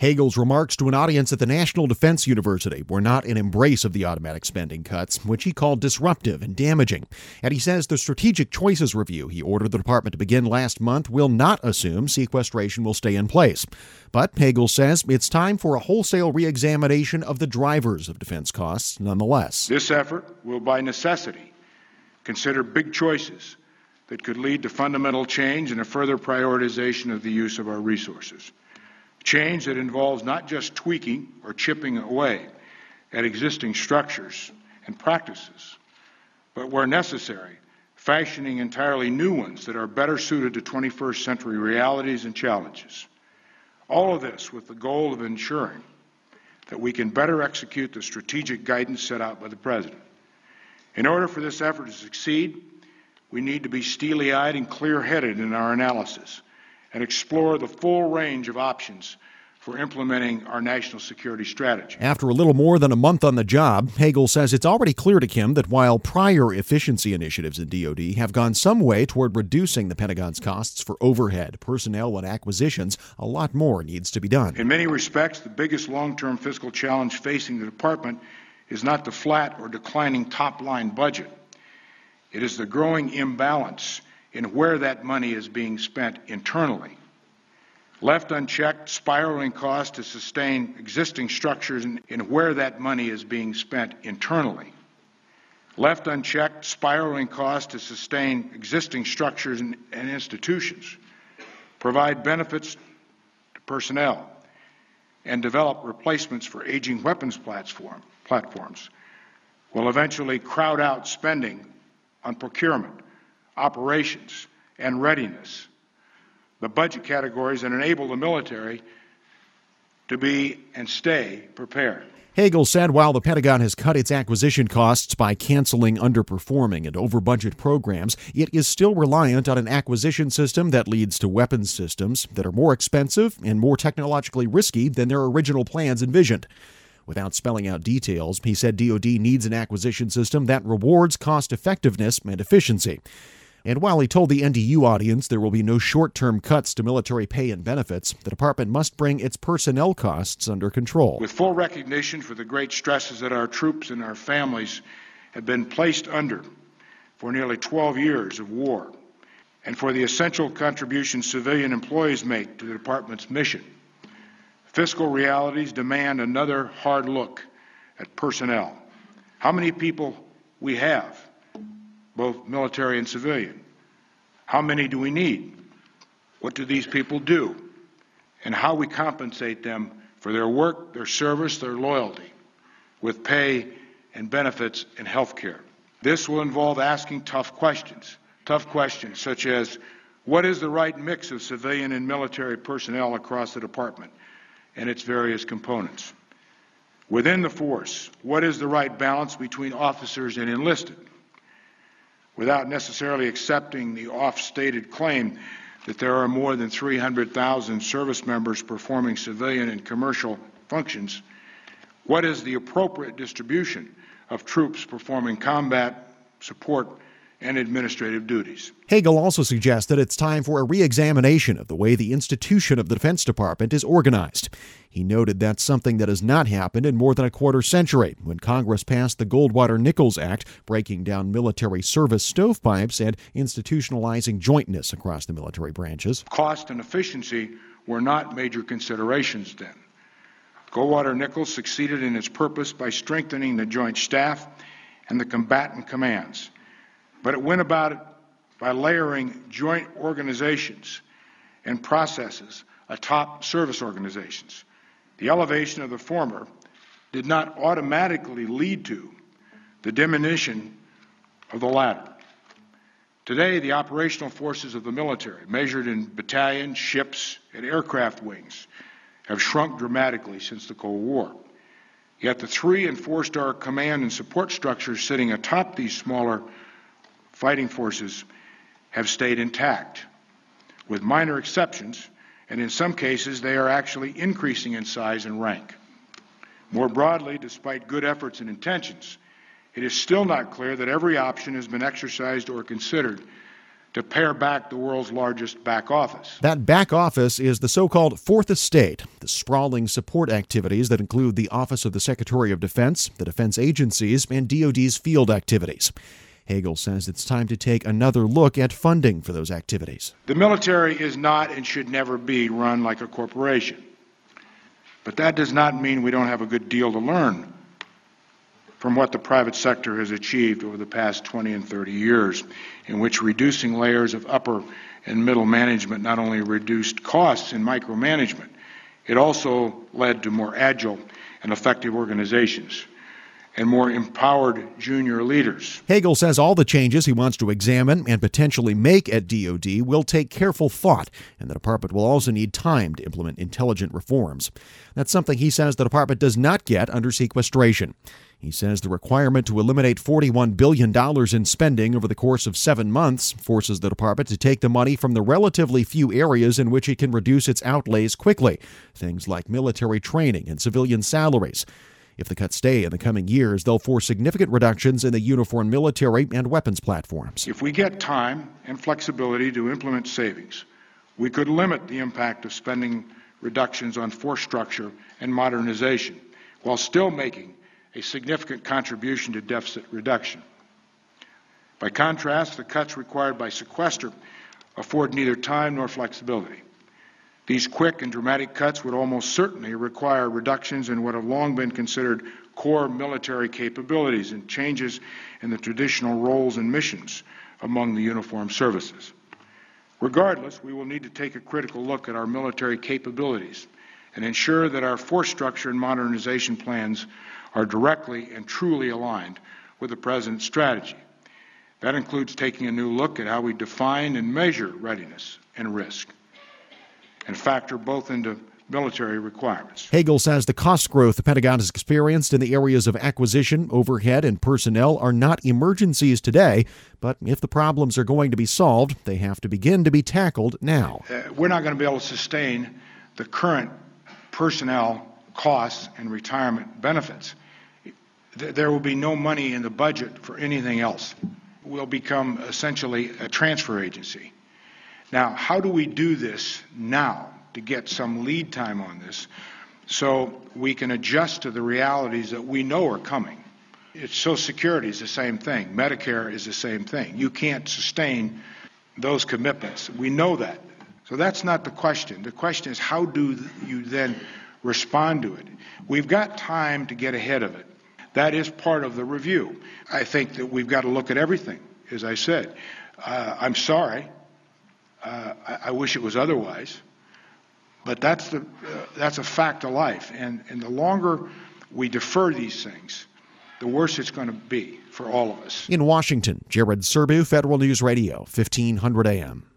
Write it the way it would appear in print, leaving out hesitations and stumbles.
Hagel's remarks to an audience at the National Defense University were not an embrace of the automatic spending cuts, which he called disruptive and damaging. And he says the strategic choices review he ordered the department to begin last month will not assume sequestration will stay in place. But Hagel says it's time for a wholesale re-examination of the drivers of defense costs nonetheless. This effort will by necessity consider big choices that could lead to fundamental change and a further prioritization of the use of our resources. Change that involves not just tweaking or chipping away at existing structures and practices, but where necessary, fashioning entirely new ones that are better suited to 21st century realities and challenges. All of this with the goal of ensuring that we can better execute the strategic guidance set out by the President. In order for this effort to succeed, we need to be steely-eyed and clear-headed in our analysis and explore the full range of options for implementing our national security strategy. After a little more than a month on the job, Hagel says it's already clear to him that while prior efficiency initiatives in DoD have gone some way toward reducing the Pentagon's costs for overhead, personnel, and acquisitions, a lot more needs to be done. In many respects, the biggest long-term fiscal challenge facing the department is not the flat or declining top-line budget. It is the growing imbalance in where that money is being spent internally. Left unchecked, spiraling costs to sustain existing structures in where that money is being spent internally. Left unchecked, spiraling costs to sustain existing structures and institutions, provide benefits to personnel, and develop replacements for aging weapons platforms will eventually crowd out spending on procurement, operations, and readiness, the budget categories that enable the military to be and stay prepared. Hagel said while the Pentagon has cut its acquisition costs by canceling underperforming and over-budget programs, it is still reliant on an acquisition system that leads to weapons systems that are more expensive and more technologically risky than their original plans envisioned. Without spelling out details, he said DoD needs an acquisition system that rewards cost-effectiveness and efficiency. And while he told the NDU audience there will be no short-term cuts to military pay and benefits, the department must bring its personnel costs under control. With full recognition for the great stresses that our troops and our families have been placed under for nearly 12 years of war, and for the essential contributions civilian employees make to the department's mission, fiscal realities demand another hard look at personnel. How many people we have, both military and civilian? How many do we need? What do these people do? And how we compensate them for their work, their service, their loyalty, with pay and benefits and health care. This will involve asking tough questions such as, what is the right mix of civilian and military personnel across the department and its various components? Within the force, what is the right balance between officers and enlisted? Without necessarily accepting the oft-stated claim that there are more than 300,000 service members performing civilian and commercial functions, what is the appropriate distribution of troops performing combat, support, and administrative duties? Hagel also suggested it's time for a re-examination of the way the institution of the Defense Department is organized. He noted that's something that has not happened in more than a quarter century, when Congress passed the Goldwater-Nichols Act, breaking down military service stovepipes and institutionalizing jointness across the military branches. Cost and efficiency were not major considerations then. Goldwater-Nichols succeeded in its purpose by strengthening the Joint Staff and the combatant commands, but it went about it by layering joint organizations and processes atop service organizations. The elevation of the former did not automatically lead to the diminution of the latter. Today, the operational forces of the military, measured in battalions, ships, and aircraft wings, have shrunk dramatically since the Cold War. Yet the 3- and 4-star command and support structures sitting atop these smaller fighting forces have stayed intact, with minor exceptions, and in some cases they are actually increasing in size and rank. More broadly, despite good efforts and intentions, it is still not clear that every option has been exercised or considered to pare back the world's largest back office. That back office is the so-called Fourth Estate, the sprawling support activities that include the Office of the Secretary of Defense, the defense agencies, and DoD's field activities. Hagel says it's time to take another look at funding for those activities. The military is not and should never be run like a corporation. But that does not mean we don't have a good deal to learn from what the private sector has achieved over the past 20 and 30 years, in which reducing layers of upper and middle management not only reduced costs in micromanagement, it also led to more agile and effective organizations and more empowered junior leaders. Hagel says all the changes he wants to examine and potentially make at DoD will take careful thought, and the department will also need time to implement intelligent reforms. That's something he says the department does not get under sequestration. He says the requirement to eliminate $41 billion in spending over the course of 7 months forces the department to take the money from the relatively few areas in which it can reduce its outlays quickly, things like military training and civilian salaries. If the cuts stay in the coming years, they'll force significant reductions in the uniformed military and weapons platforms. If we get time and flexibility to implement savings, we could limit the impact of spending reductions on force structure and modernization, while still making a significant contribution to deficit reduction. By contrast, the cuts required by sequester afford neither time nor flexibility. These quick and dramatic cuts would almost certainly require reductions in what have long been considered core military capabilities and changes in the traditional roles and missions among the uniformed services. Regardless, we will need to take a critical look at our military capabilities and ensure that our force structure and modernization plans are directly and truly aligned with the President's strategy. That includes taking a new look at how we define and measure readiness and risk, and factor both into military requirements. Hagel says the cost growth the Pentagon has experienced in the areas of acquisition, overhead, and personnel are not emergencies today, but if the problems are going to be solved, they have to begin to be tackled now. We're not going to be able to sustain the current personnel costs and retirement benefits. There will be no money in the budget for anything else. We'll become essentially a transfer agency. Now, how do we do this now to get some lead time on this so we can adjust to the realities that we know are coming? Social Security is the same thing. Medicare is the same thing. You can't sustain those commitments. We know that. So that's not the question. The question is, how do you then respond to it? We've got time to get ahead of it. That is part of the review. I think that we've got to look at everything, as I said. I'm sorry. I wish it was otherwise. But that's a fact of life. And the longer we defer these things, the worse it's going to be for all of us. In Washington, Jared Serbu, Federal News Radio, 1500 AM.